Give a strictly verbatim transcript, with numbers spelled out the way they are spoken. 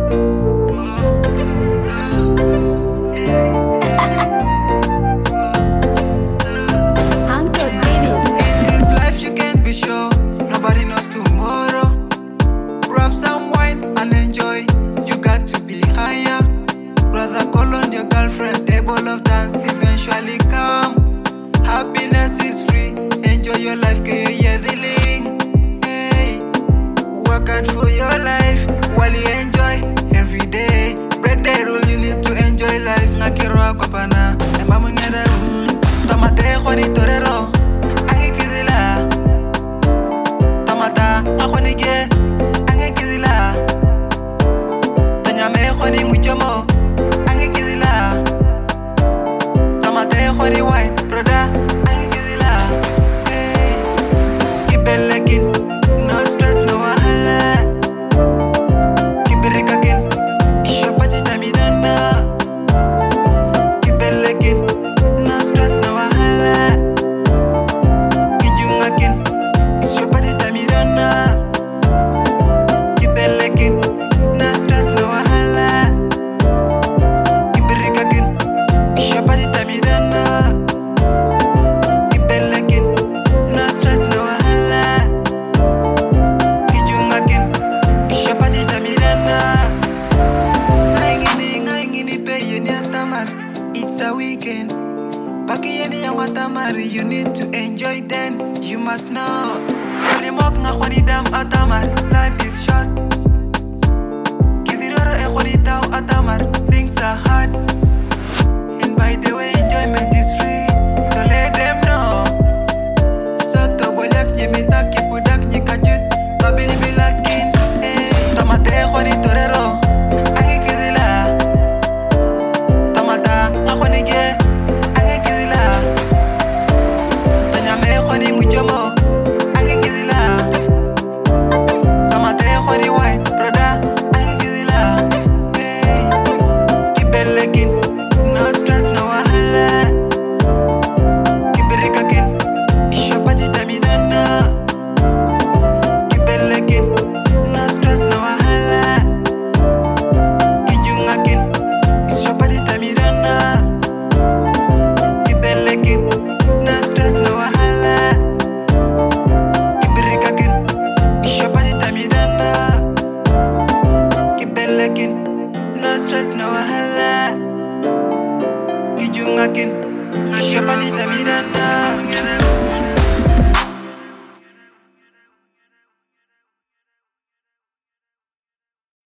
For your life, while you enjoy every day. Break the rule, you need to enjoy life. Ngakiro kwa pana, emba mungera un. Tomate khoni torero, ange kizila. Tomata, akhoni ge, ange kizila. Tanyame khoni muchomo, ange kizila. Tomate khoni wine, broda, ange kizila. Hey, keep it legging. It's a weekend. Pakiyeni yang watamari, you need to enjoy then. You must know. Kali mok nga khwani dam atamar. Life is short. Kiziroro e khwani tau atamar. Things are hard. And by the way, enjoyment is free. So let them know. Soto bolak nyimita kipudak nyikajut. Tabini bilakin. Eh, tomate khwani torero. No stress, no wahala. Kijungakin, shapati tamidana.